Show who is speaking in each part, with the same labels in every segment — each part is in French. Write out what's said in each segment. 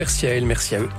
Speaker 1: Merci à elle, merci à eux.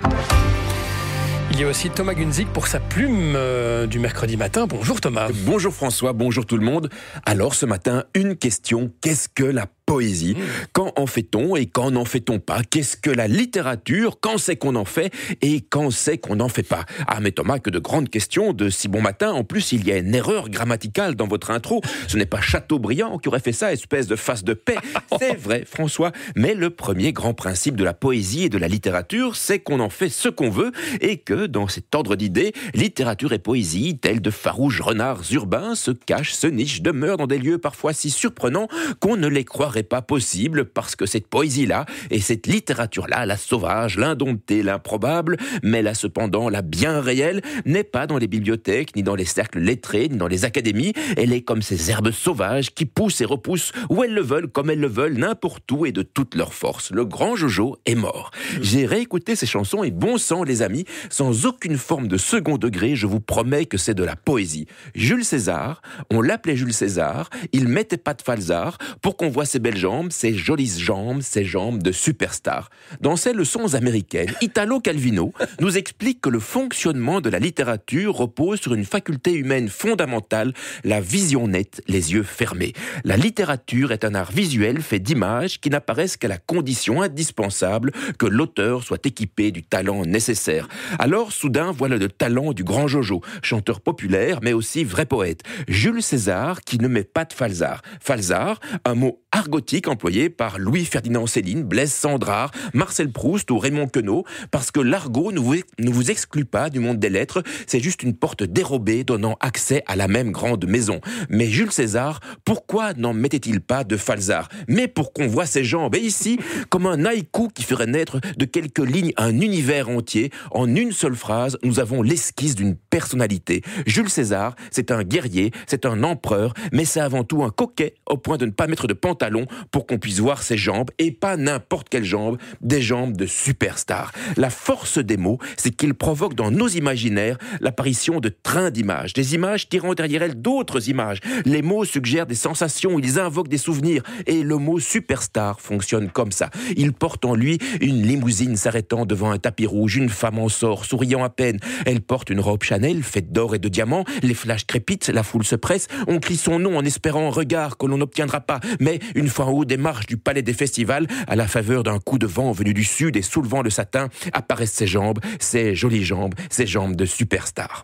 Speaker 1: Il y a aussi Thomas Gunzig pour sa plume du mercredi matin. Bonjour Thomas.
Speaker 2: Bonjour François, bonjour tout le monde. Alors ce matin, une question, qu'est-ce que la poésie? Quand en fait-on et quand n'en fait-on pas? Qu'est-ce que la littérature? Quand c'est qu'on en fait et quand c'est qu'on n'en fait pas? Ah mais Thomas, que de grandes questions de si bon matin. En plus, il y a une erreur grammaticale dans votre intro. Ce n'est pas Chateaubriand qui aurait fait ça, espèce de face de paix. C'est vrai François, mais le premier grand principe de la poésie et de la littérature, c'est qu'on en fait ce qu'on veut et que dans cet ordre d'idées, littérature et poésie, tels de farouches renards urbains, se cachent, se nichent, demeurent dans des lieux parfois si surprenants qu'on ne les croirait pas possible, parce que cette poésie-là et cette littérature-là, la sauvage, l'indomptée, l'improbable, mais là cependant la bien réelle, n'est pas dans les bibliothèques, ni dans les cercles lettrés, ni dans les académies. Elle est comme ces herbes sauvages qui poussent et repoussent où elles le veulent, comme elles le veulent, n'importe où et de toute leur force. Le grand Jojo est mort. J'ai réécouté ces chansons et bon sang les amis, sans aucune forme de second degré, je vous promets que c'est de la poésie. Jules César, on l'appelait Jules César, il mettait pas de falzar pour qu'on voit ses belles jambes, ses jolies jambes, ses jambes de superstar. Dans ces leçons américaines, Italo Calvino nous explique que le fonctionnement de la littérature repose sur une faculté humaine fondamentale, la vision nette, les yeux fermés. La littérature est un art visuel fait d'images qui n'apparaissent qu'à la condition indispensable que l'auteur soit équipé du talent nécessaire. Alors, soudain, voilà le talent du grand Jojo, chanteur populaire, mais aussi vrai poète. Jules César, qui ne met pas de falzar. Falzar, un mot argotique employé par Louis-Ferdinand Céline, Blaise Cendrars, Marcel Proust ou Raymond Queneau, parce que l'argot ne vous exclut pas du monde des lettres, c'est juste une porte dérobée donnant accès à la même grande maison. Mais Jules César, pourquoi n'en mettait-il pas de falzar? Mais pour qu'on voit ses jambes, et ici, comme un haïku qui ferait naître de quelques lignes un univers entier, en une seule phrase, nous avons l'esquisse d'une personnalité. Jules César, c'est un guerrier, c'est un empereur, mais c'est avant tout un coquet, au point de ne pas mettre de pantalon pour qu'on puisse voir ses jambes, et pas n'importe quelles jambes, des jambes de superstar. La force des mots, c'est qu'ils provoquent dans nos imaginaires l'apparition de trains d'images, des images tirant derrière elles d'autres images. Les mots suggèrent des sensations, ils invoquent des souvenirs, et le mot superstar fonctionne comme ça. Il porte en lui une limousine s'arrêtant devant un tapis rouge, une femme en sort, souriant à peine. Elle porte une robe Chanel, faite d'or et de diamants, les flashs crépitent, la foule se presse, on crie son nom en espérant un regard que l'on n'obtiendra pas, mais une fois en haut des marches du palais des festivals, à la faveur d'un coup de vent venu du sud et soulevant le satin, apparaissent ses jambes, ses jolies jambes, ses jambes de superstar.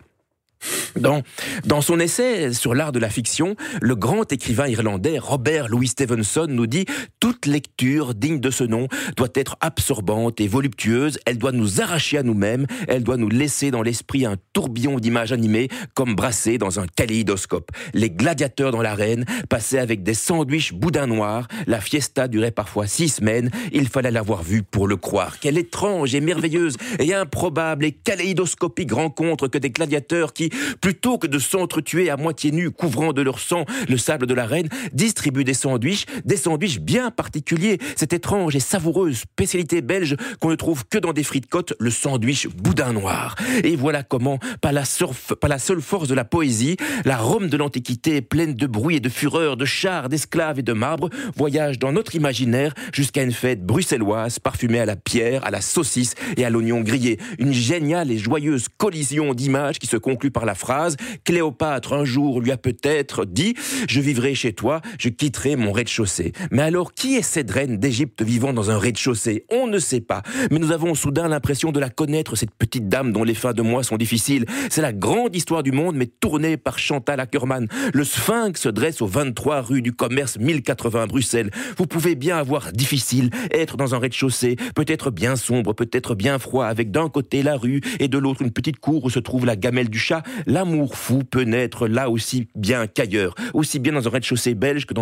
Speaker 2: Dans son essai sur l'art de la fiction, le grand écrivain irlandais Robert Louis Stevenson nous dit « Toute lecture digne de ce nom doit être absorbante et voluptueuse, elle doit nous arracher à nous-mêmes, elle doit nous laisser dans l'esprit un tourbillon d'images animées comme brassées dans un kaléidoscope. Les gladiateurs dans l'arène passaient avec des sandwichs boudin noirs, la fiesta durait parfois 6 semaines, il fallait l'avoir vue pour le croire. Quelle étrange et merveilleuse et improbable et kaléidoscopique rencontre que des gladiateurs qui, plutôt que de s'entretuer à moitié nus, couvrant de leur sang le sable de l'arène, distribuent des sandwichs bien particuliers. Cette étrange et savoureuse spécialité belge qu'on ne trouve que dans des frites côtes, le sandwich boudin noir. Et voilà comment, par la seule force de la poésie, la Rome de l'Antiquité, pleine de bruit et de fureur, de chars, d'esclaves et de marbre, voyage dans notre imaginaire jusqu'à une fête bruxelloise parfumée à la pierre, à la saucisse et à l'oignon grillé. Une géniale et joyeuse collision d'images qui se conclut par la phrase « Cléopâtre un jour lui a peut-être dit « Je vivrai chez toi, je quitterai mon rez-de-chaussée ». Mais alors, qui est cette reine d'Égypte vivant dans un rez-de-chaussée? On ne sait pas, mais nous avons soudain l'impression de la connaître, cette petite dame dont les fins de mois sont difficiles. C'est la grande histoire du monde, mais tournée par Chantal Akerman. Le Sphinx se dresse aux 23 rue du Commerce 1080 Bruxelles. Vous pouvez bien avoir difficile, être dans un rez-de-chaussée, peut-être bien sombre, peut-être bien froid, avec d'un côté la rue et de l'autre une petite cour où se trouve la gamelle du chat. L'amour fou peut naître là aussi bien qu'ailleurs, aussi bien dans un rez-de-chaussée belge que dans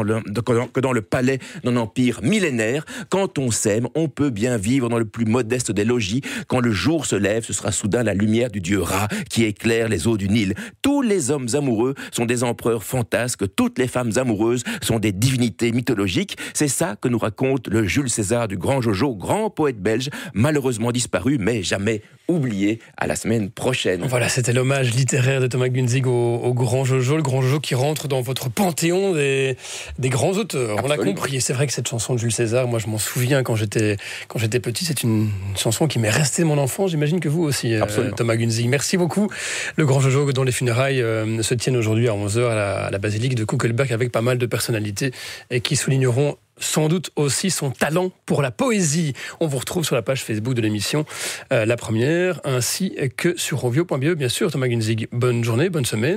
Speaker 2: le palais d'un empire millénaire. Quand on s'aime, on peut bien vivre dans le plus modeste des logis. Quand le jour se lève, ce sera soudain la lumière du dieu Ra qui éclaire les eaux du Nil. Tous les hommes amoureux sont des empereurs fantasques, toutes les femmes amoureuses sont des divinités mythologiques. C'est ça que nous raconte le Jules César du grand Jojo, grand poète belge, malheureusement disparu, mais jamais oublié. À la semaine prochaine.
Speaker 1: Voilà, c'était l'hommage littéraire de de Thomas Günzig au Grand Jojo, le Grand Jojo qui rentre dans votre panthéon des grands auteurs.
Speaker 2: Absolument.
Speaker 1: On l'a compris. Et c'est vrai que cette chanson de Jules César, moi je m'en souviens quand j'étais petit, c'est une chanson qui m'est restée de mon enfance. J'imagine que vous aussi, Thomas Günzig. Merci beaucoup. Le Grand Jojo dont les funérailles se tiennent aujourd'hui à 11h à la basilique de Kuckelberg avec pas mal de personnalités et qui souligneront sans doute aussi son talent pour la poésie. On vous retrouve sur la page Facebook de l'émission La Première, ainsi que sur rovio.be. Bien sûr, Thomas Günzig, bonne journée, bonne semaine.